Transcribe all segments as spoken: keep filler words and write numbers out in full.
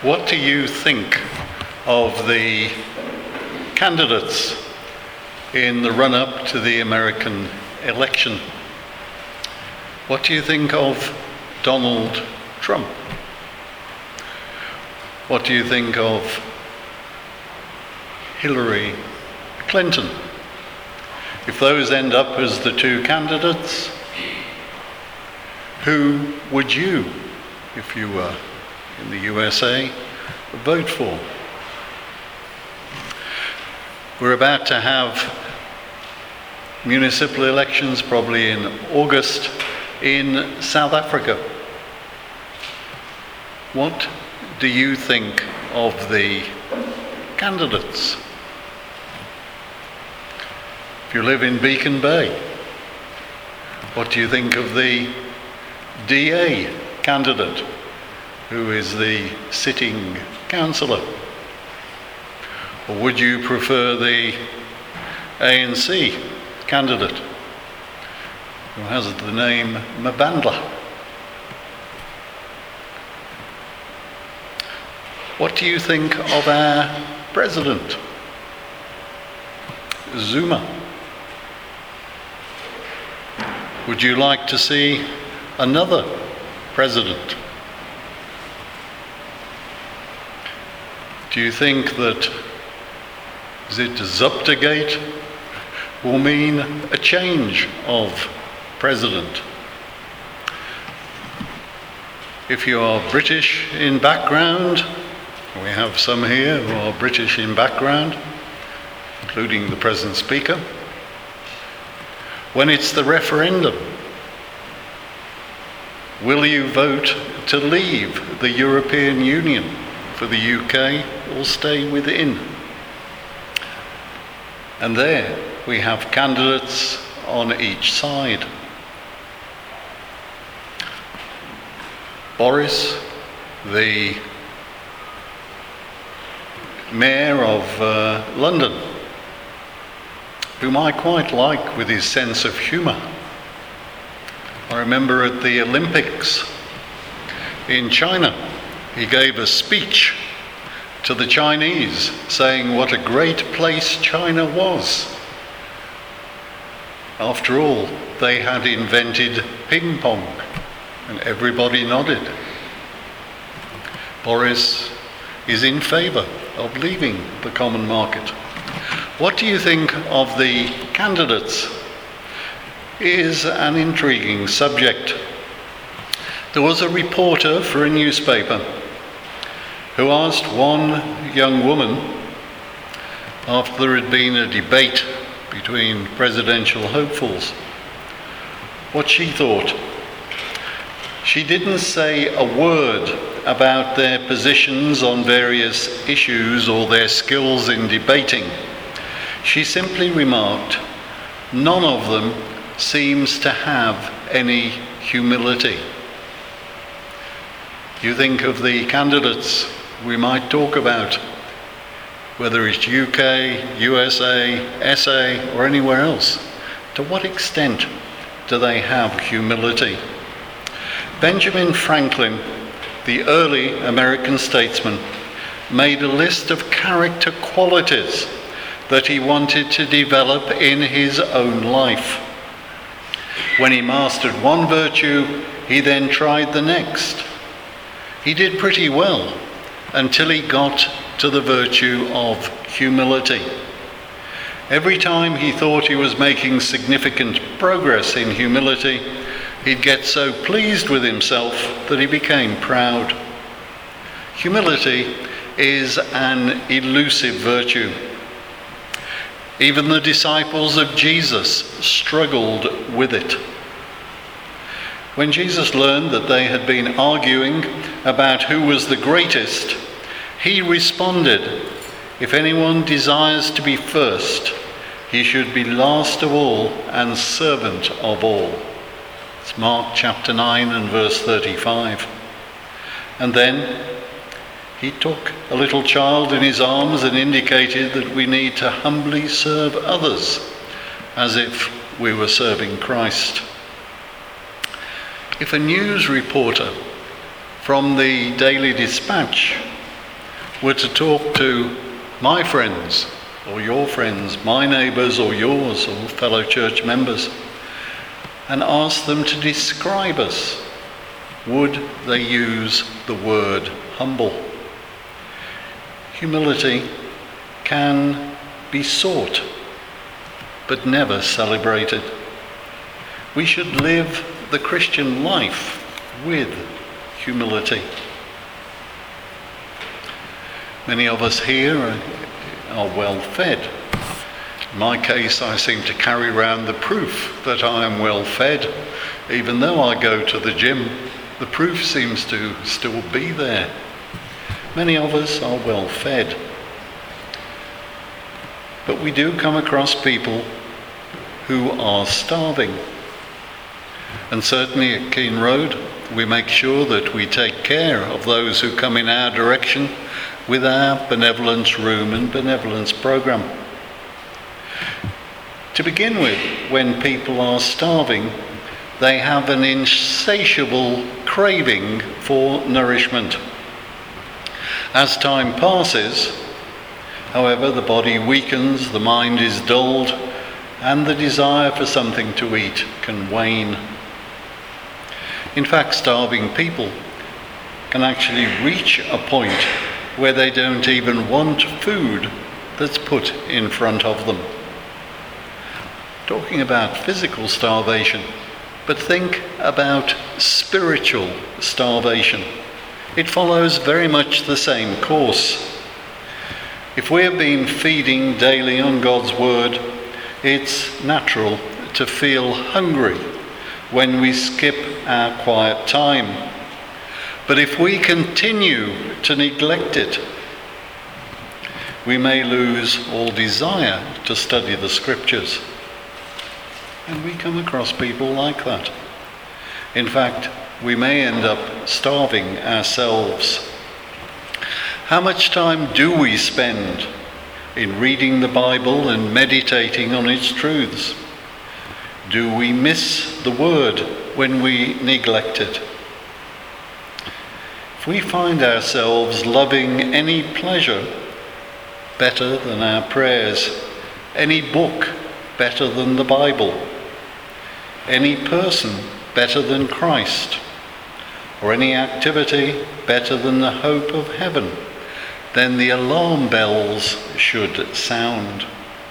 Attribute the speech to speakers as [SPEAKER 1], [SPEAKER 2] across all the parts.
[SPEAKER 1] What do you think of the candidates in the run-up to the American election? What do you think of Donald Trump? What do you think of Hillary Clinton? If those end up as the two candidates, who would you, if you were in the U S A, vote for? We're about to have municipal elections, probably in August, in South Africa. What do you think of the candidates? If you live in Beacon Bay, what do you think of the D A candidate, who is the sitting councillor? Or would you prefer the A N C candidate, who has the name Mabandla? What do you think of our president, Zuma? Would you like to see another president? Do you think that, is it Zuptegate, will mean a change of president? If you are British in background, we have some here who are British in background, including the present speaker. When it's the referendum, will you vote to leave the European Union for the U K or stay within? And there we have candidates on each side. Boris, the Mayor of uh, London, whom I quite like with his sense of humour. I remember at the Olympics in China, he gave a speech to the Chinese saying what a great place China was. After all, they had invented ping pong, and everybody nodded. Boris is in favour of leaving the common market. What do you think of the candidates? Is an intriguing subject. There was a reporter for a newspaper who asked one young woman, after there had been a debate between presidential hopefuls, what she thought. She didn't say a word about their positions on various issues or their skills in debating. She simply remarked, none of them seems to have any humility. You think of the candidates we might talk about, whether it's U K, U S A, S A, or anywhere else, to what extent do they have humility? Benjamin Franklin, the early American statesman, made a list of character qualities that he wanted to develop in his own life. When he mastered one virtue, he then tried the next. He did pretty well until he got to the virtue of humility. Every time he thought he was making significant progress in humility, he'd get so pleased with himself that he became proud. Humility is an elusive virtue. Even the disciples of Jesus struggled with it. When Jesus learned that they had been arguing about who was the greatest, he responded, "If anyone desires to be first, he should be last of all and servant of all." It's Mark chapter nine and verse thirty-five. And then he took a little child in his arms and indicated that we need to humbly serve others as if we were serving Christ. If a news reporter from the Daily Dispatch were to talk to my friends or your friends, my neighbours or yours or fellow church members, and ask them to describe us, would they use the word humble? Humility can be sought, but never celebrated. We should live the Christian life with humility. Many of us here are well fed. In my case, I seem to carry around the proof that I am well fed. Even though I go to the gym, the proof seems to still be there. Many of us are well fed. But we do come across people who are starving. And certainly at Keene Road, we make sure that we take care of those who come in our direction with our benevolence room and benevolence program. To begin with, when people are starving, they have an insatiable craving for nourishment. As time passes, however, the body weakens, the mind is dulled, and the desire for something to eat can wane. In fact, starving people can actually reach a point where they don't even want food that's put in front of them. Talking about physical starvation, but think about spiritual starvation. It follows very much the same course. If we have been feeding daily on God's word, it's natural to feel hungry when we skip our quiet time. But if we continue to neglect it, we may lose all desire to study the scriptures. And we come across people like that. In fact, we may end up starving ourselves. How much time do we spend in reading the Bible and meditating on its truths? Do we miss the word when we neglect it? If we find ourselves loving any pleasure better than our prayers, any book better than the Bible, any person better than Christ, or any activity better than the hope of heaven, then the alarm bells should sound.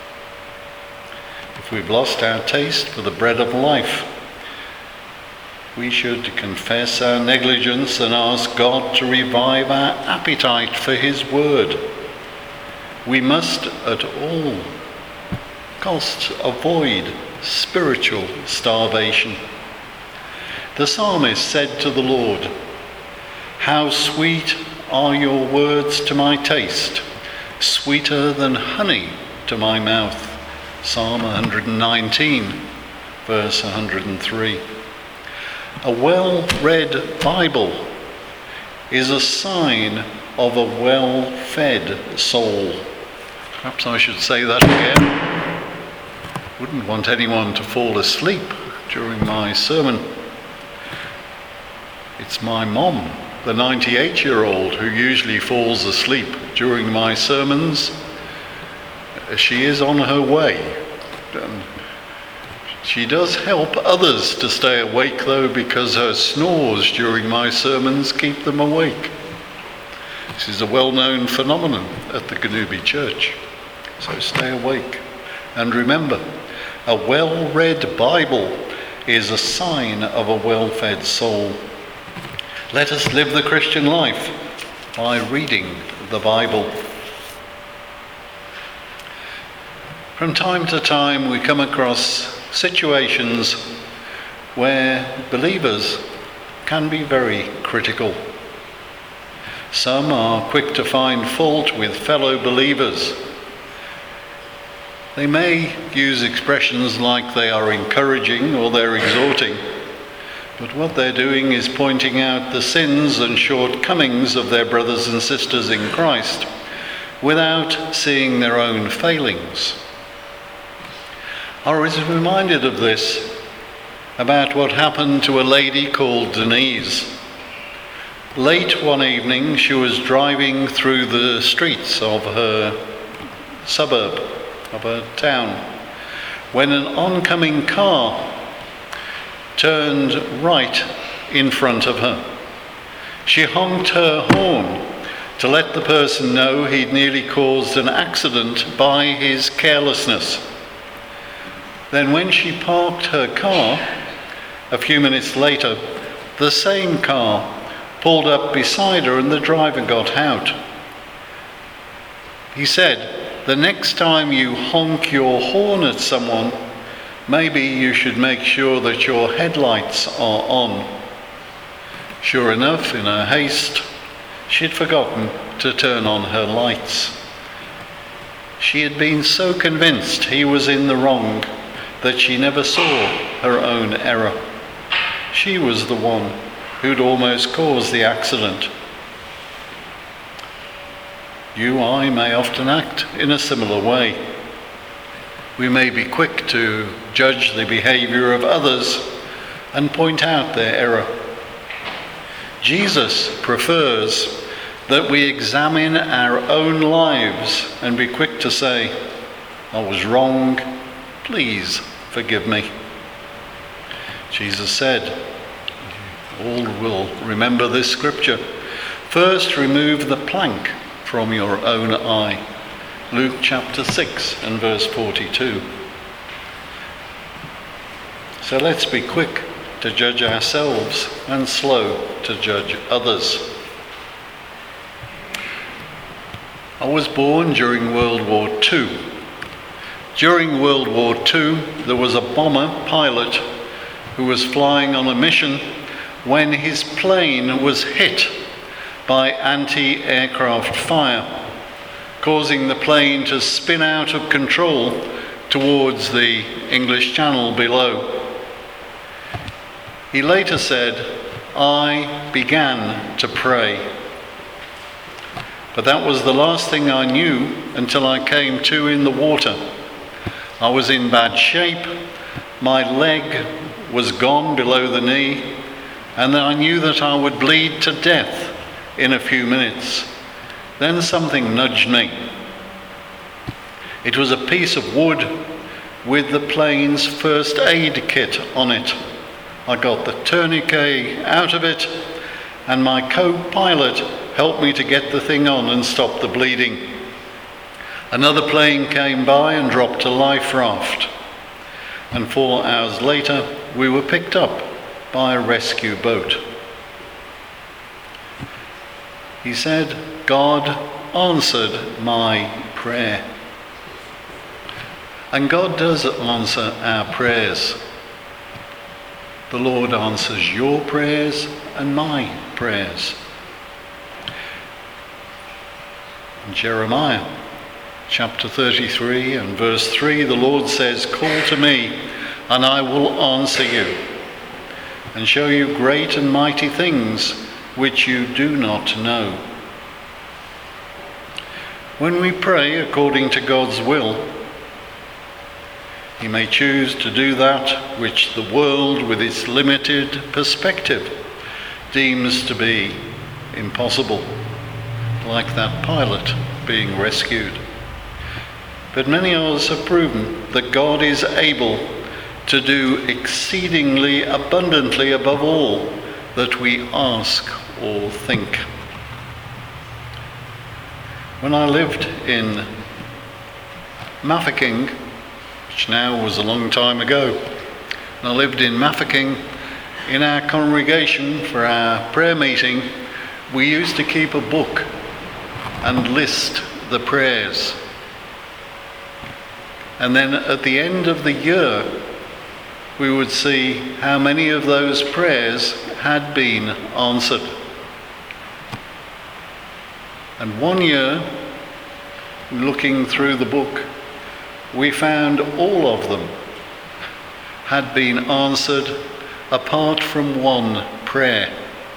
[SPEAKER 1] If we've lost our taste for the bread of life, we should confess our negligence and ask God to revive our appetite for his word. We must at all costs avoid spiritual starvation. The psalmist said to the Lord, "How sweet are your words to my taste, sweeter than honey to my mouth." Psalm one nineteen, verse one hundred three. A well-read Bible is a sign of a well-fed soul. Perhaps I should say that again. Wouldn't want anyone to fall asleep during my sermon. It's my mom, the ninety-eight-year-old, who usually falls asleep during my sermons. She is on her way. And she does help others to stay awake, though, because her snores during my sermons keep them awake. This is a well-known phenomenon at the Ganubi Church. So stay awake. And remember, a well-read Bible is a sign of a well-fed soul. Let us live the Christian life by reading the Bible. From time to time we come across situations where believers can be very critical. Some are quick to find fault with fellow believers. They may use expressions like they are encouraging or they're exhorting, but what they're doing is pointing out the sins and shortcomings of their brothers and sisters in Christ without seeing their own failings. I was reminded of this about what happened to a lady called Denise. Late one evening, she was driving through the streets of her suburb, of her town, when an oncoming car turned right in front of her. She honked her horn to let the person know he'd nearly caused an accident by his carelessness. Then when she parked her car, a few minutes later, the same car pulled up beside her and the driver got out. He said, "The next time you honk your horn at someone, maybe you should make sure that your headlights are on." Sure enough, in her haste, she'd forgotten to turn on her lights. She had been so convinced he was in the wrong that she never saw her own error. She was the one who'd almost caused the accident. You, I may often act in a similar way. We may be quick to judge the behavior of others and point out their error. Jesus prefers that we examine our own lives and be quick to say, "I was wrong, please forgive me." Jesus said, all will remember this scripture, "First remove the plank from your own eye." Luke chapter six and verse forty-two. So let's be quick to judge ourselves and slow to judge others. I was born during World War Two. During World War Two, there was a bomber pilot who was flying on a mission when his plane was hit by anti-aircraft fire, causing the plane to spin out of control towards the English Channel below. He later said, "I began to pray." But that was the last thing I knew until I came to in the water. I was in bad shape, my leg was gone below the knee, and I knew that I would bleed to death in a few minutes. Then something nudged me. It was a piece of wood with the plane's first aid kit on it. I got the tourniquet out of it, and my co-pilot helped me to get the thing on and stop the bleeding. Another plane came by and dropped a life raft, and four hours later we were picked up by a rescue boat. He said, God answered my prayer. And God does answer our prayers. The Lord answers your prayers and my prayers. In Jeremiah chapter thirty-three and verse three, the Lord says, "Call to me, and I will answer you, and show you great and mighty things which you do not know." When we pray according to God's will, He may choose to do that which the world, with its limited perspective, deems to be impossible, like that pilot being rescued. But many others have proven that God is able to do exceedingly abundantly above all that we ask or think. When I lived in Mafeking, which now was a long time ago, and I lived in Mafeking, in our congregation for our prayer meeting, we used to keep a book and list the prayers. And then at the end of the year, we would see how many of those prayers had been answered. And one year, looking through the book, we found all of them had been answered apart from one prayer.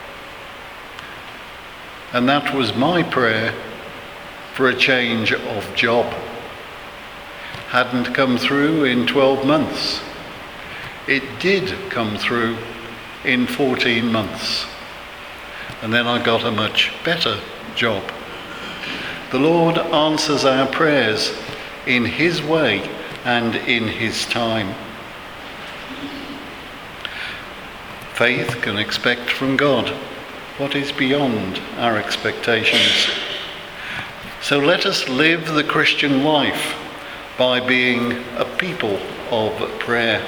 [SPEAKER 1] And that was my prayer for a change of job. Hadn't come through in twelve months. It did come through in fourteen months. and then I got a much better job. The Lord answers our prayers in his way and in his time. Faith can expect from God what is beyond our expectations. So let us live the Christian life by being a people of prayer.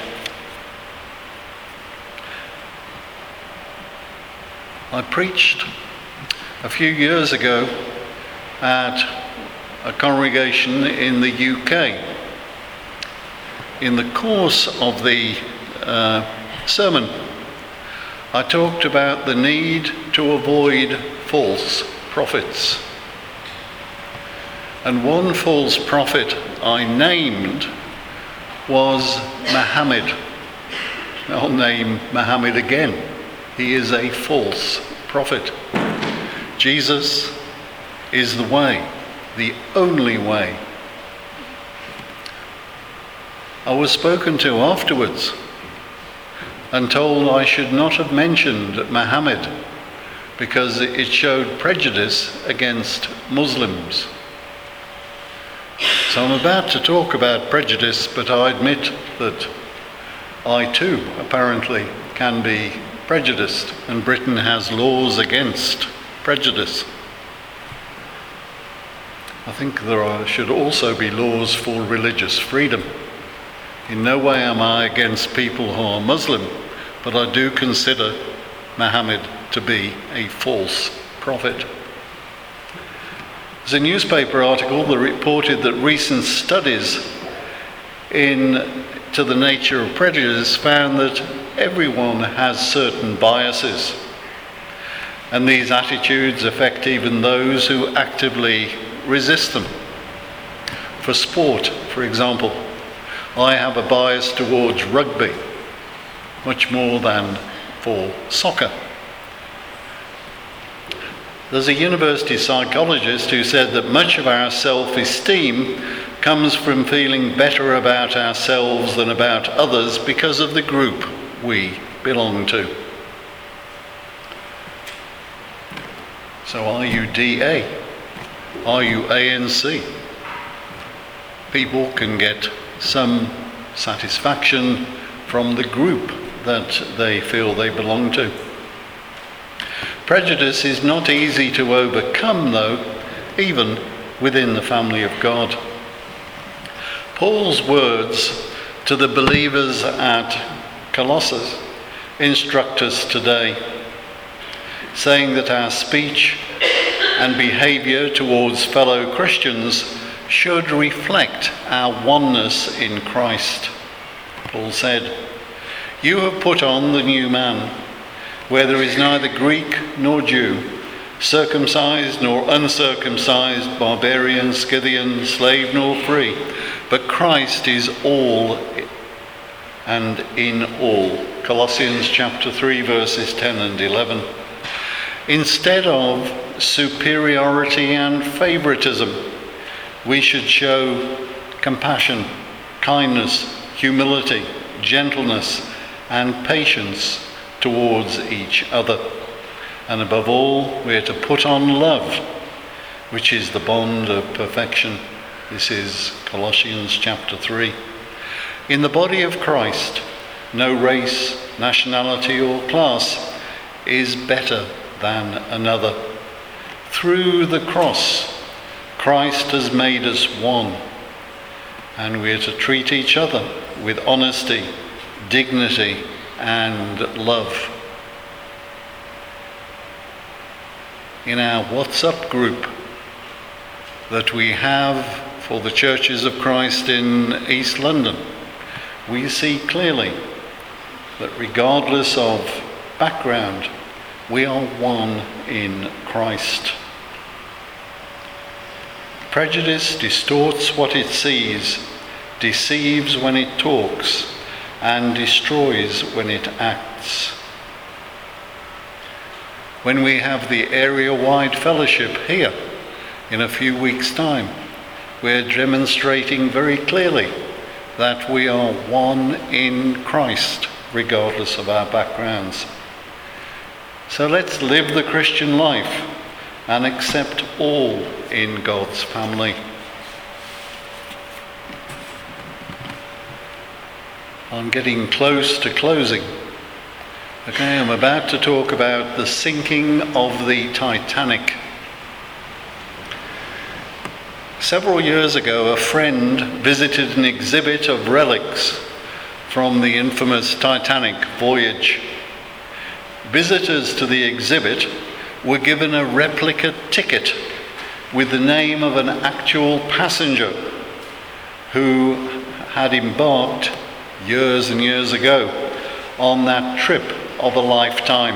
[SPEAKER 1] I preached a few years ago at a congregation in the U K. In the course of the uh, sermon, I talked about the need to avoid false prophets. And one false prophet I named was Muhammad. I'll name Muhammad again. He is a false prophet. Jesus is the way, the only way. I was spoken to afterwards and told I should not have mentioned Muhammad because it showed prejudice against Muslims. So I'm about to talk about prejudice, but I admit that I too apparently can be prejudiced, and Britain has laws against prejudice. I think there are, should also be laws for religious freedom. In no way am I against people who are Muslim, but I do consider Muhammad to be a false prophet. There's a newspaper article that reported that recent studies into the nature of prejudice found that everyone has certain biases, and these attitudes affect even those who actively resist them. For sport, for example, I have a bias towards rugby, much more than for soccer. There's a university psychologist who said that much of our self-esteem comes from feeling better about ourselves than about others because of the group we belong to. So are you D A? Are you A N C? People can get some satisfaction from the group that they feel they belong to. Prejudice is not easy to overcome, though, even within the family of God. Paul's words to the believers at Colossus instruct us today, saying that our speech and behaviour towards fellow Christians should reflect our oneness in Christ. Paul said, "You have put on the new man, where there is neither Greek nor Jew, circumcised nor uncircumcised, barbarian, Scythian, slave nor free, but Christ is all and in all." Colossians chapter three, verses ten and eleven. Instead of superiority and favoritism, we should show compassion, kindness, humility, gentleness, and patience towards each other. And above all, we are to put on love, which is the bond of perfection. This is Colossians chapter three. In the body of Christ, no race, nationality, or class is better than another. Through the cross, Christ has made us one, and we are to treat each other with honesty, dignity, and love. In our WhatsApp group that we have for the Churches of Christ in East London, we see clearly that regardless of background, we are one in Christ. Prejudice distorts what it sees, deceives when it talks, and destroys when it acts. When we have the area-wide fellowship here in a few weeks' time, we're demonstrating very clearly that we are one in Christ, regardless of our backgrounds. So let's live the Christian life and accept all in God's family. I'm getting close to closing. Okay, I'm about to talk about the sinking of the Titanic. Several years ago, a friend visited an exhibit of relics from the infamous Titanic voyage. Visitors to the exhibit were given a replica ticket with the name of an actual passenger who had embarked years and years ago on that trip of a lifetime.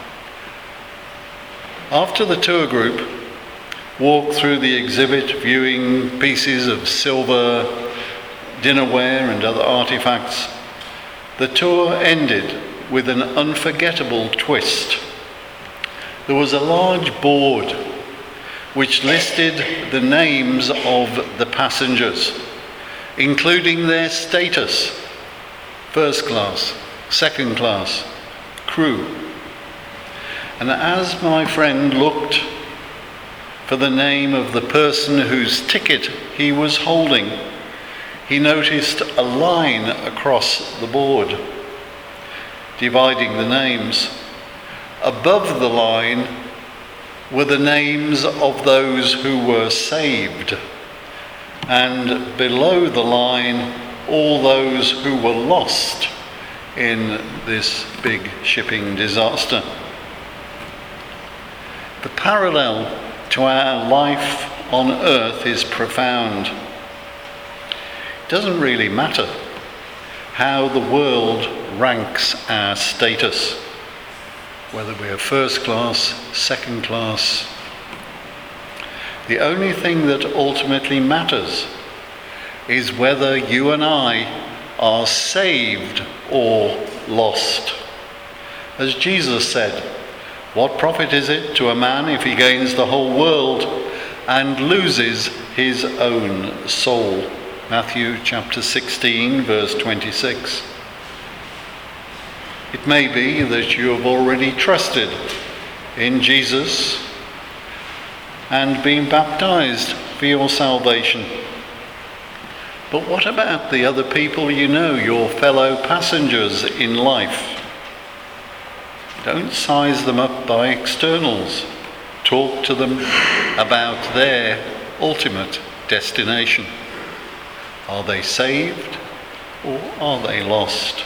[SPEAKER 1] After the tour group walked through the exhibit, viewing pieces of silver, dinnerware and other artifacts, the tour ended with an unforgettable twist. There was a large board which listed the names of the passengers, including their status: first class, second class, crew. And as my friend looked for the name of the person whose ticket he was holding, he noticed a line across the board, dividing the names. Above the line were the names of those who were saved, and below the line, all those who were lost in this big shipping disaster. The parallel to our life on earth is profound. It doesn't really matter how the world ranks our status, whether we're first class, second class. The only thing that ultimately matters is whether you and I are saved or lost. As Jesus said, "What profit is it to a man if he gains the whole world and loses his own soul?" Matthew chapter sixteen, verse twenty-six. It may be that you have already trusted in Jesus and been baptized for your salvation. But what about the other people you know, your fellow passengers in life? Don't size them up by externals. Talk to them about their ultimate destination. Are they saved or are they lost?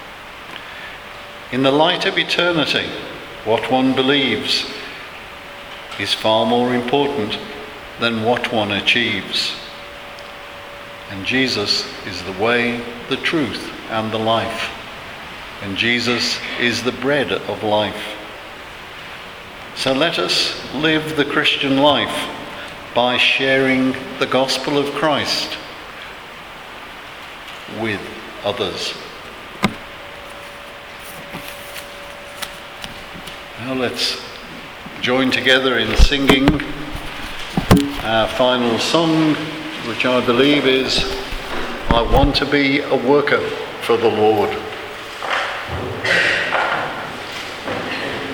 [SPEAKER 1] In the light of eternity, what one believes is far more important than what one achieves. And Jesus is the way, the truth, and the life. And Jesus is the bread of life. So let us live the Christian life by sharing the gospel of Christ with others. Now let's join together in singing our final song, which I believe is "I Want to Be a Worker for the Lord."